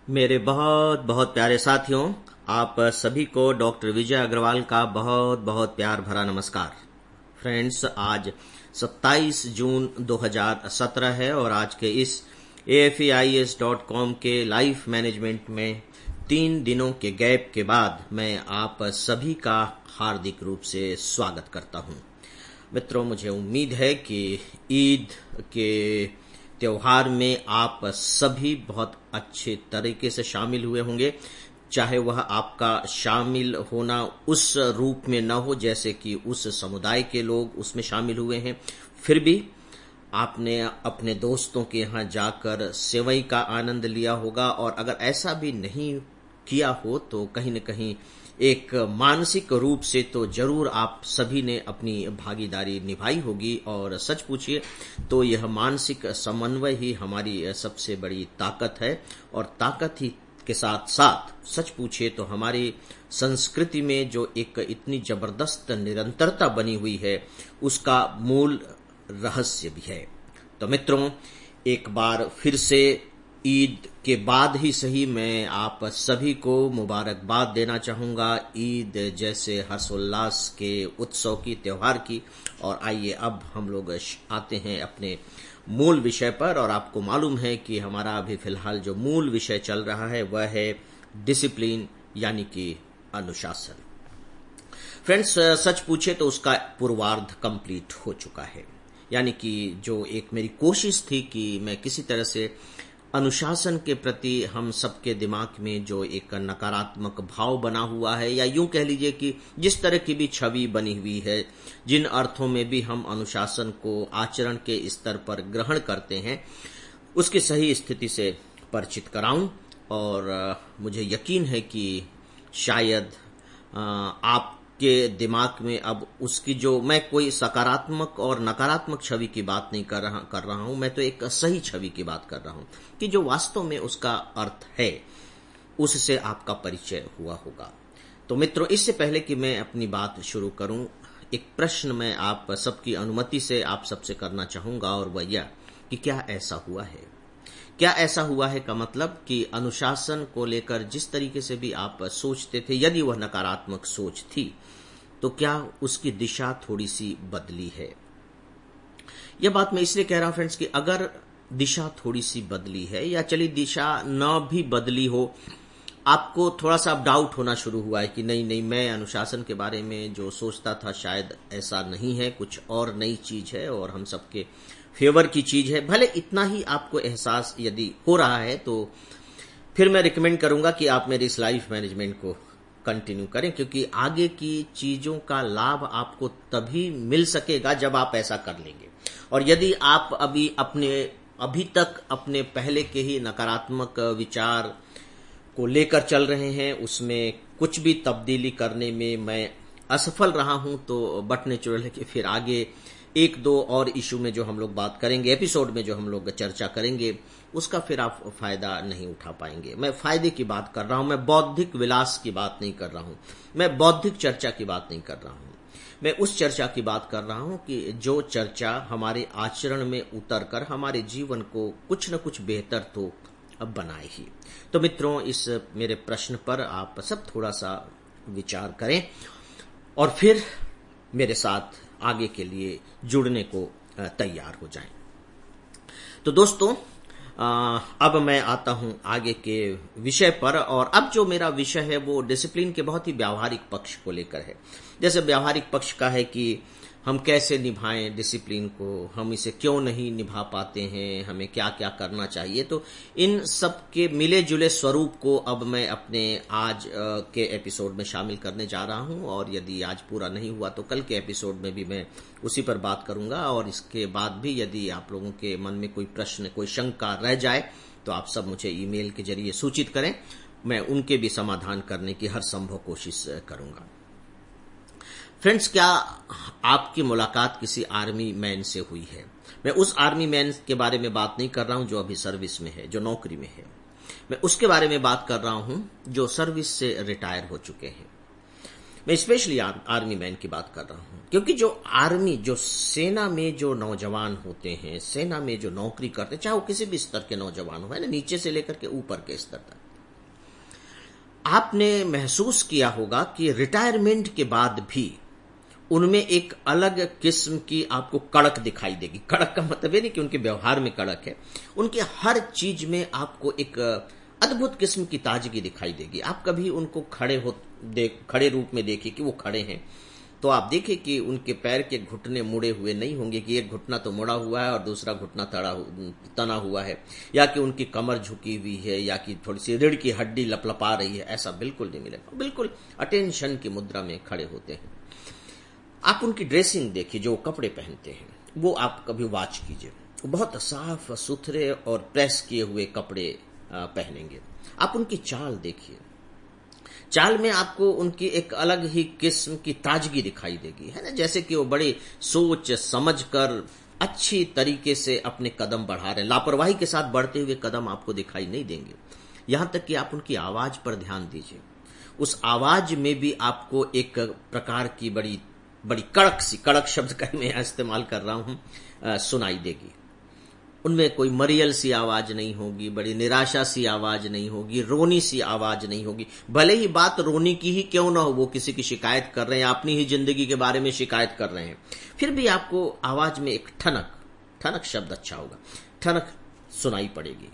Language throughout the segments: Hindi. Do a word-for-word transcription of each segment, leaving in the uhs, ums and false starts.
मेरे बहुत बहुत प्यारे साथियों, आप सभी को डॉक्टर विजय अग्रवाल का बहुत बहुत प्यार भरा नमस्कार। फ्रेंड्स, आज सत्ताईस जून दो हज़ार सत्रह है और आज के इस A F A I S dot com के लाइफ मैनेजमेंट में तीन दिनों के गैप के बाद मैं आप सभी का हार्दिक रूप से स्वागत करता हूं। मित्रों, मुझे उम्मीद है कि ईद के त्योहार में आप सभी बहुत अच्छे तरीके से शामिल हुए होंगे, चाहे वह आपका शामिल होना उस रूप में न हो जैसे कि उस समुदाय के लोग उसमें शामिल हुए हैं, फिर भी आपने अपने दोस्तों के यहाँ जाकर सेवई का आनंद लिया होगा। और अगर ऐसा भी नहीं किया हो तो कहीं न कहीं एक मानसिक रूप से तो जरूर आप सभी ने अपनी भागीदारी निभाई होगी। और सच पूछिए तो यह मानसिक समन्वय ही हमारी सबसे बड़ी ताकत है, और ताकत ही के साथ साथ सच पूछिए तो हमारी संस्कृति में जो एक इतनी जबरदस्त निरंतरता बनी हुई है उसका मूल रहस्य भी है। तो मित्रों, एक बार फिर से ईद के बाद ही सही मैं आप सभी को मुबारकबाद देना चाहूंगा, ईद जैसे हर्षोल्लास के उत्सव की, त्योहार की। और आइए अब हम लोग आते हैं अपने मूल विषय पर। और आपको मालूम है कि हमारा अभी फिलहाल जो मूल विषय चल रहा है वह है डिसिप्लिन, यानी कि अनुशासन। फ्रेंड्स, सच पूछे तो उसका पूर्वार्ध कंप्लीट हो चुका है, यानी कि जो एक मेरी कोशिश थी कि मैं किसी तरह से अनुशासन के प्रति हम सबके दिमाग में जो एक नकारात्मक भाव बना हुआ है, या यूं कह लीजिए कि जिस तरह की भी छवि बनी हुई है, जिन अर्थों में भी हम अनुशासन को आचरण के स्तर पर ग्रहण करते हैं, उसकी सही स्थिति से परिचित कराऊं। और मुझे यकीन है कि शायद आप के दिमाग में अब उसकी जो, मैं कोई सकारात्मक और नकारात्मक छवि की बात नहीं कर रहा कर रहा हूं, मैं तो एक सही छवि की बात कर रहा हूं कि जो वास्तव में उसका अर्थ है उससे आपका परिचय हुआ होगा। तो मित्रों, इससे पहले कि मैं अपनी बात शुरू करूं, एक प्रश्न मैं आप सबकी अनुमति से आप सबसे करना चाहूंगा, और वह यह कि क्या ऐसा हुआ है? क्या ऐसा हुआ है का मतलब कि अनुशासन को लेकर जिस तरीके से भी आप सोचते थे, यदि वह नकारात्मक सोच थी, तो क्या उसकी दिशा थोड़ी सी बदली है? यह बात मैं इसलिए कह रहा हूं फ्रेंड्स कि अगर दिशा थोड़ी सी बदली है, या चलिए दिशा न भी बदली हो, आपको थोड़ा सा डाउट होना शुरू हुआ है कि नहीं नहीं मैं अनुशासन के बारे में जो सोचता था शायद ऐसा नहीं है, कुछ और नई चीज है और हम सबके फेवर की चीज है, भले इतना ही आपको एहसास यदि हो रहा है तो फिर मैं रिकमेंड करूंगा कि आप मेरी इस लाइफ मैनेजमेंट को कंटिन्यू करें, क्योंकि आगे की चीजों का लाभ आपको तभी मिल सकेगा जब आप ऐसा कर लेंगे। और यदि आप अभी अपने अभी तक अपने पहले के ही नकारात्मक विचार को लेकर चल रहे हैं, उसमें कुछ भी तब्दीली करने में मैं असफल रहा हूं, तो बट नेचुरल है कि फिर आगे एक दो और इशू में जो हम लोग बात करेंगे, एपिसोड में जो हम लोग चर्चा करेंगे, उसका फिर आप फायदा नहीं उठा पाएंगे। मैं फायदे की बात कर रहा हूं, मैं बौद्धिक विलास की बात नहीं कर रहा हूं, मैं बौद्धिक चर्चा की बात नहीं कर रहा हूं। मैं उस चर्चा की बात कर रहा हूं कि जो चर्चा हमारे आचरण में उतरकर हमारे जीवन को कुछ न कुछ बेहतर तो अब बनाए ही। तो मित्रों, इस मेरे प्रश्न पर आप सब थोड़ा सा विचार करें और फिर मेरे साथ आगे के लिए जुड़ने को तैयार हो जाएं। तो दोस्तों, अब मैं आता हूं आगे के विषय पर। और अब जो मेरा विषय है वो डिसिप्लिन के बहुत ही व्यावहारिक पक्ष को लेकर है। जैसे व्यावहारिक पक्ष का है कि हम कैसे निभाएं डिसिप्लिन को, हम इसे क्यों नहीं निभा पाते हैं, हमें क्या क्या करना चाहिए। तो इन सब के मिले जुले स्वरूप को अब मैं अपने आज के एपिसोड में शामिल करने जा रहा हूं। और यदि आज पूरा नहीं हुआ तो कल के एपिसोड में भी मैं उसी पर बात करूंगा। और इसके बाद भी यदि आप लोगों के मन में कोई प्रश्न, कोई शंका रह जाए तो आप सब मुझे ईमेल के जरिए सूचित करें, मैं उनके भी समाधान करने की हर संभव कोशिश करूंगा। फ्रेंड्स, क्या आपकी मुलाकात किसी आर्मी मैन से हुई है? मैं उस आर्मी मैन के बारे में बात नहीं कर रहा हूं जो अभी सर्विस में है, जो नौकरी में है। मैं उसके बारे में बात कर रहा हूं जो सर्विस से रिटायर हो चुके हैं। मैं स्पेशली आर्मी मैन की बात कर रहा हूं, क्योंकि जो आर्मी, जो सेना में जो नौजवान होते हैं, सेना में जो नौकरी करते हैं, चाहे वो किसी भी स्तर के नौजवान हो, है ना, नीचे से लेकर के ऊपर के स्तर तक, आपने महसूस किया होगा कि रिटायरमेंट के बाद भी उनमें एक अलग किस्म की आपको कड़क दिखाई देगी। कड़क का मतलब ये नहीं कि उनके व्यवहार में कड़क है, उनके हर चीज में आपको एक अद्भुत किस्म की ताजगी दिखाई देगी। आप कभी उनको खड़े हो देख खड़े रूप में देखिए कि वो खड़े हैं, तो आप देखिए कि उनके पैर के घुटने मुड़े हुए नहीं होंगे कि एक घुटना तो मुड़ा हुआ है और दूसरा घुटना तड़ा तना हुआ है, या कि उनकी कमर झुकी हुई है, या कि थोड़ी सी रीढ़ की हड्डी लपलपा रही है। ऐसा बिल्कुल नहीं मिलेगा। बिल्कुल अटेंशन की मुद्रा में खड़े होते हैं। आप उनकी ड्रेसिंग देखिए, जो कपड़े पहनते हैं, वो आप कभी वॉच कीजिए, बहुत साफ सुथरे और प्रेस किए हुए कपड़े पहनेंगे। आप उनकी चाल देखिए, चाल में आपको उनकी एक अलग ही किस्म की ताजगी दिखाई देगी, है ना, जैसे कि वो बड़े सोच समझकर अच्छी तरीके से अपने कदम बढ़ा रहे हैं। लापरवाही के साथ बढ़ते हुए कदम आपको दिखाई नहीं देंगे। यहां तक कि आप उनकी आवाज पर ध्यान दीजिए, उस आवाज में भी आपको एक प्रकार की बड़ी बड़ी कड़क सी, कड़क शब्द का मैं इस्तेमाल कर रहा हूं, सुनाई देगी। उनमें कोई मरियल सी आवाज नहीं होगी, बड़ी निराशा सी आवाज नहीं होगी, रोनी सी आवाज नहीं होगी। भले ही बात रोनी की ही क्यों ना हो, वो किसी की शिकायत कर रहे हैं, अपनी ही जिंदगी के बारे में शिकायत कर रहे हैं, फिर भी आपको आवाज में एक ठनक, ठनक शब्द अच्छा होगा, ठनक सुनाई पड़ेगी।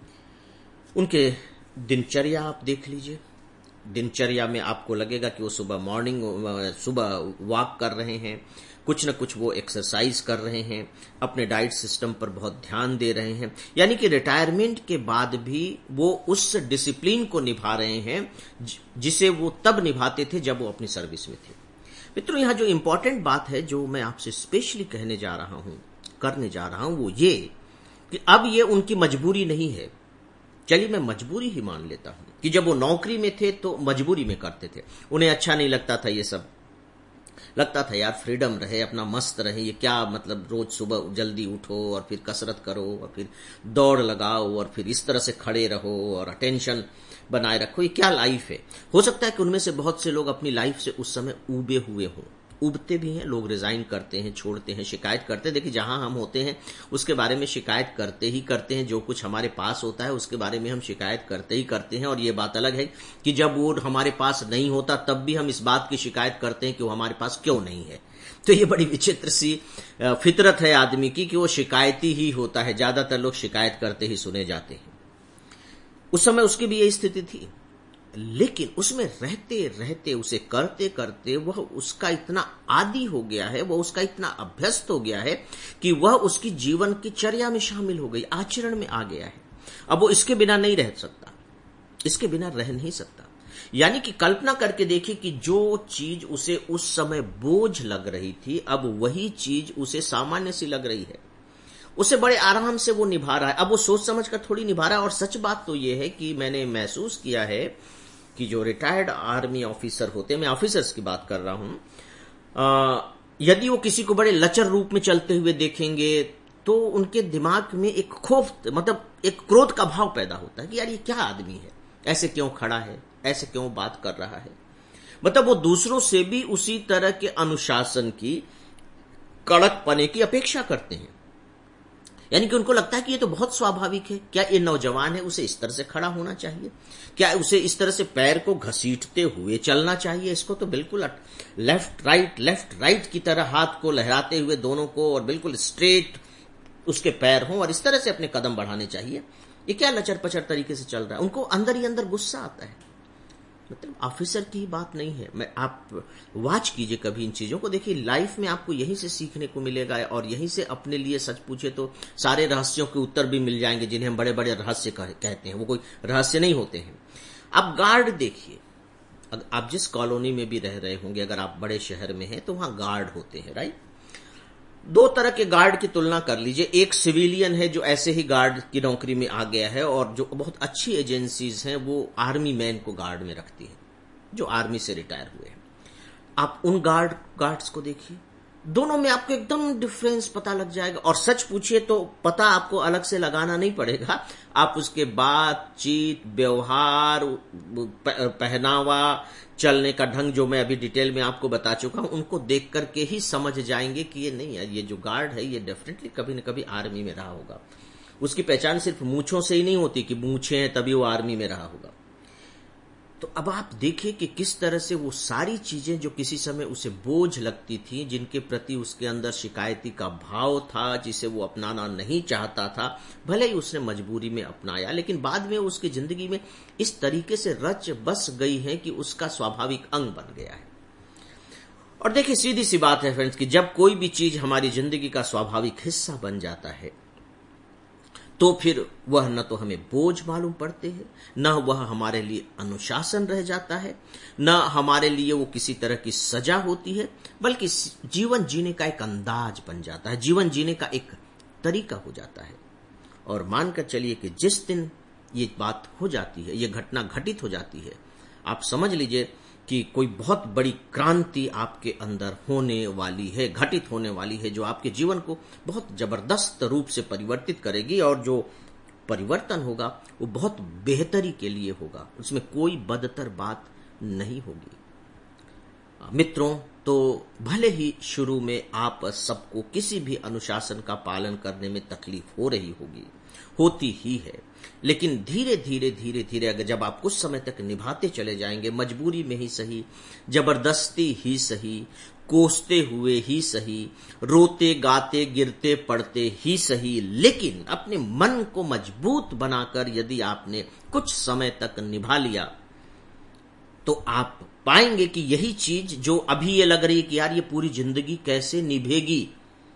उनके दिनचर्या आप देख लीजिए, दिनचर्या में आपको लगेगा कि वो सुबह मॉर्निंग सुबह वॉक कर रहे हैं, कुछ न कुछ वो एक्सरसाइज कर रहे हैं, अपने डाइट सिस्टम पर बहुत ध्यान दे रहे हैं। यानी कि रिटायरमेंट के बाद भी वो उस डिसिप्लिन को निभा रहे हैं जिसे वो तब निभाते थे जब वो अपनी सर्विस में थे। मित्रों, यहाँ जो इंपॉर्टेंट बात है जो मैं आपसे स्पेशली कहने जा रहा हूं, करने जा रहा हूं, वो ये कि अब ये उनकी मजबूरी नहीं है। चलिए मैं मजबूरी ही मान लेता हूं कि जब वो नौकरी में थे तो मजबूरी में करते थे, उन्हें अच्छा नहीं लगता था ये सब, लगता था यार फ्रीडम रहे, अपना मस्त रहे, ये क्या मतलब रोज सुबह जल्दी उठो और फिर कसरत करो और फिर दौड़ लगाओ और फिर इस तरह से खड़े रहो और अटेंशन बनाए रखो, ये क्या लाइफ है। हो सकता है कि उनमें से बहुत से लोग अपनी लाइफ से उस समय ऊबे हुए हों, उबते भी हैं, लोग रिजाइन करते हैं, छोड़ते हैं, शिकायत करते हैं। देखिए, जहां हम होते हैं उसके बारे में शिकायत करते ही करते हैं, जो कुछ हमारे पास होता है उसके बारे में हम शिकायत करते ही करते हैं। और ये बात अलग है कि जब वो हमारे पास नहीं होता तब भी हम इस बात की शिकायत करते हैं कि वो हमारे पास क्यों नहीं है। तो ये बड़ी विचित्र सी फितरत है आदमी की कि वो शिकायती ही होता है, ज्यादातर लोग शिकायत करते ही सुने जाते हैं। उस समय उसकी भी यही स्थिति थी, लेकिन उसमें रहते रहते, उसे करते करते वह उसका इतना आदी हो गया है, वह उसका इतना अभ्यस्त हो गया है कि वह उसकी जीवन की चर्या में शामिल हो गई, आचरण में आ गया है। अब वो इसके बिना नहीं रह सकता, इसके बिना रह नहीं सकता। यानी कि कल्पना करके देखिए कि जो चीज उसे उस समय बोझ लग रही थी, अब वही चीज उसे सामान्य सी लग रही है, उसे बड़े आराम से वो निभा रहा है। अब वो सोच समझ कर थोड़ी निभा रहा है। और सच बात तो ये है कि मैंने महसूस किया है कि जो रिटायर्ड आर्मी ऑफिसर होते हैं, मैं ऑफिसर्स की बात कर रहा हूं, आ, यदि वो किसी को बड़े लचर रूप में चलते हुए देखेंगे तो उनके दिमाग में एक खौफ, मतलब एक क्रोध का भाव पैदा होता है कि यार ये क्या आदमी है, ऐसे क्यों खड़ा है, ऐसे क्यों बात कर रहा है। मतलब वो दूसरों से भी उसी तरह के अनुशासन की, कड़क पने की अपेक्षा करते हैं। यानी कि उनको लगता है कि ये तो बहुत स्वाभाविक है, क्या ये नौजवान है, उसे इस तरह से खड़ा होना चाहिए, क्या उसे इस तरह से पैर को घसीटते हुए चलना चाहिए, इसको तो बिल्कुल लेफ्ट राइट लेफ्ट राइट की तरह हाथ को लहराते हुए दोनों को, और बिल्कुल स्ट्रेट उसके पैर हों और इस तरह से अपने कदम बढ़ाने चाहिए। ये क्या लचर पचर तरीके से चल रहा है। उनको अंदर ही अंदर गुस्सा आता है। मतलब ऑफिसर की बात नहीं है। मैं आप वॉच कीजिए कभी इन चीजों को, देखिए लाइफ में आपको यहीं से सीखने को मिलेगा, और यहीं से अपने लिए सच पूछे तो सारे रहस्यों के उत्तर भी मिल जाएंगे जिन्हें हम बड़े बड़े रहस्य कहते हैं। वो कोई रहस्य नहीं होते हैं। आप गार्ड देखिए, आप जिस कॉलोनी में भी रह रहे होंगे, अगर आप बड़े शहर में हैं तो वहां गार्ड होते हैं, राइट। दो तरह के गार्ड की तुलना कर लीजिए। एक सिविलियन है जो ऐसे ही गार्ड की नौकरी में आ गया है, और जो बहुत अच्छी एजेंसीज हैं वो आर्मी मैन को गार्ड में रखती है, जो आर्मी से रिटायर हुए हैं। आप उन गार्ड गार्ड्स को देखिए, दोनों में आपको एकदम डिफरेंस पता लग जाएगा। और सच पूछिए तो पता आपको अलग से लगाना नहीं पड़ेगा, आप उसके बातचीत, व्यवहार, पहनावा, चलने का ढंग, जो मैं अभी डिटेल में आपको बता चुका हूं, उनको देख करके ही समझ जाएंगे कि ये नहीं है, ये जो गार्ड है ये डेफिनेटली कभी न कभी आर्मी में रहा होगा। उसकी पहचान सिर्फ मूंछों से ही नहीं होती कि मूंछें हैं तभी वो आर्मी में रहा होगा। तो अब आप देखिए कि किस तरह से वो सारी चीजें जो किसी समय उसे बोझ लगती थी, जिनके प्रति उसके अंदर शिकायती का भाव था, जिसे वो अपनाना नहीं चाहता था, भले ही उसने मजबूरी में अपनाया, लेकिन बाद में उसकी जिंदगी में इस तरीके से रच बस गई है कि उसका स्वाभाविक अंग बन गया है। और देखिए, सीधी सी बात है फ्रेंड्स कि जब कोई भी चीज हमारी जिंदगी का स्वाभाविक हिस्सा बन जाता है तो फिर वह न तो हमें बोझ मालूम पड़ते हैं, न वह हमारे लिए अनुशासन रह जाता है, न हमारे लिए वो किसी तरह की सजा होती है, बल्कि जीवन जीने का एक अंदाज बन जाता है, जीवन जीने का एक तरीका हो जाता है। और मानकर चलिए कि जिस दिन ये बात हो जाती है, ये घटना घटित हो जाती है, आप समझ लीजिए कि कोई बहुत बड़ी क्रांति आपके अंदर होने वाली है, घटित होने वाली है, जो आपके जीवन को बहुत जबरदस्त रूप से परिवर्तित करेगी। और जो परिवर्तन होगा वो बहुत बेहतरी के लिए होगा, उसमें कोई बदतर बात नहीं होगी। मित्रों, तो भले ही शुरू में आप सबको किसी भी अनुशासन का पालन करने में तकलीफ हो रही होगी, होती ही है, लेकिन धीरे धीरे धीरे धीरे अगर जब आप कुछ समय तक निभाते चले जाएंगे, मजबूरी में ही सही, जबरदस्ती ही सही, कोसते हुए ही सही, रोते गाते गिरते पड़ते ही सही, लेकिन अपने मन को मजबूत बनाकर यदि आपने कुछ समय तक निभा लिया, तो आप पाएंगे कि यही चीज जो अभी ये लग रही है कि यार ये पूरी जिंदगी कैसे निभेगी,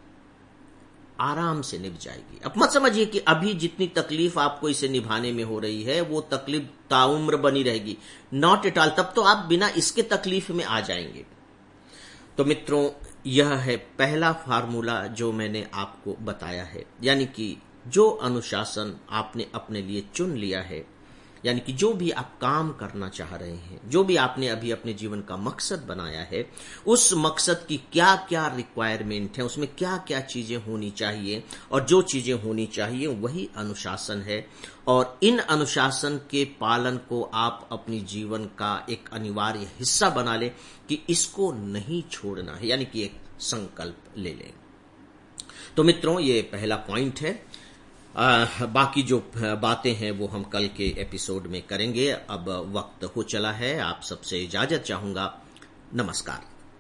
आराम से निभ जाएगी। अब मत समझिए कि अभी जितनी तकलीफ आपको इसे निभाने में हो रही है वो तकलीफ ताउम्र बनी रहेगी, नॉट एट ऑल। तब तो आप बिना इसके तकलीफ में आ जाएंगे। तो मित्रों, यह है पहला फार्मूला जो मैंने आपको बताया है, यानी कि जो अनुशासन आपने अपने लिए चुन लिया है, यानी कि जो भी आप काम करना चाह रहे हैं, जो भी आपने अभी अपने जीवन का मकसद बनाया है, उस मकसद की क्या क्या रिक्वायरमेंट है, उसमें क्या क्या चीजें होनी चाहिए, और जो चीजें होनी चाहिए वही अनुशासन है। और इन अनुशासन के पालन को आप अपनी जीवन का एक अनिवार्य हिस्सा बना लें कि इसको नहीं छोड़ना है, यानी कि एक संकल्प ले लें। तो मित्रों, ये पहला पॉइंट है। आ, बाकी जो बातें हैं वो हम कल के एपिसोड में करेंगे। अब वक्त हो चला है, आप सबसे इजाजत चाहूंगा। नमस्कार।